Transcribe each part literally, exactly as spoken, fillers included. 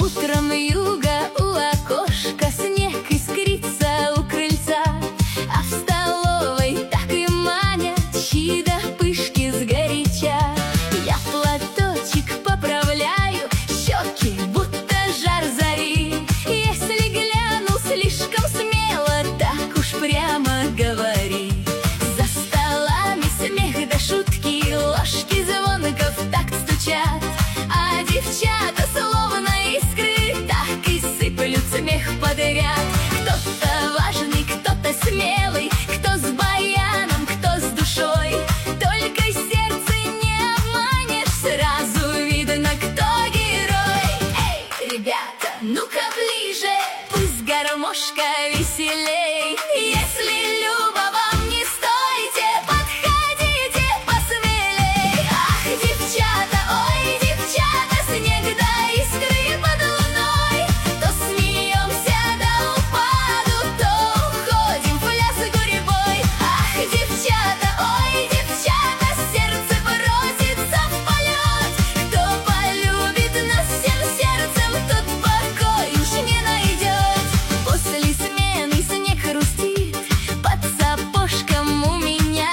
Утром вьюга у окошка, снег искрится у крыльца, а в столовой так и манят щи да пышки сгоряча. Я платочек поправляю, щеки будто жар зари. Если гляну слишком смело, так уж прямо говори. За столами смех да шутки, ложки звонко в такт стучат, а девчата словно искры так и сыплют смех подряд. Кто-то важный, кто-то смелый, кто с баяном, кто с душой. Только сердце не обманешь, сразу видно, кто герой. Эй, ребята, ну-ка ближе, пусть гармошка веселей. Если любо вам не стойте, подходите посмелей. Ах, девчата, ой, девчата, снег да искры под луной. То смеемся до упаду, то уходим в пляс гурьбой. Ах, девчата, ой, девчата, сердце бросится в полет. Кто полюбит нас всем сердцем, тот покой уж не найдет. После смены снег хрустит под сапожком у меня,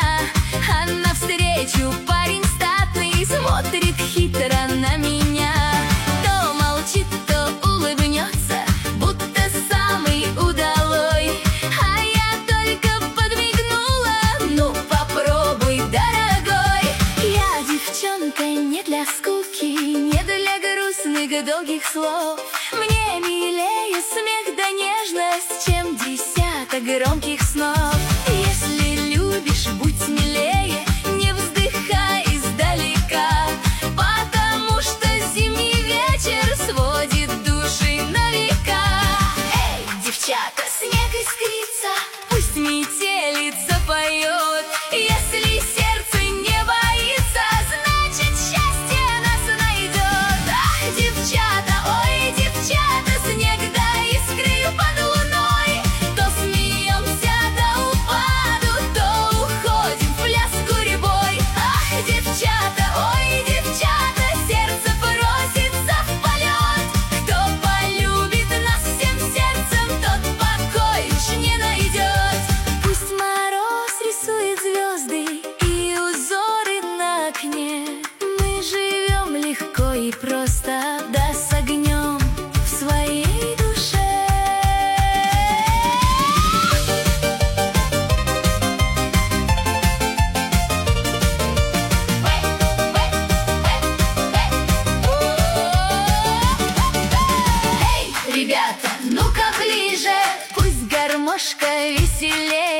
а навстречу парень статный смотрит хитро на меня. То молчит, то улыбнется, будто самый удалой, а я только подмигнула: ну попробуй, дорогой. Я девчонка не для скуки, не для грустных долгих слов. Мне милее смех да нежность, чем десяток громких снов. Если любишь, будь смелее, не вздыхай издалека, потому что зимний вечер сводит души на века. Эй, девчата, снег искрится, пусть метелица поет. Если сердце не боится, значит счастье нас найдет. Ах, девчата, ой, девчата, снег да искры под луной. То смеемся до упаду, то уходим в пляс гурьбой. Ах, девчата, ой, девчата, сердце просится в полет. Кто полюбит нас всем сердцем, тот покой уж не найдет. Пусть мороз рисует звезды и узоры на окне, мы живем легко и просто, да с огнем в своей душе. Эй, ребята, ну-ка ближе, пусть гармошка веселей.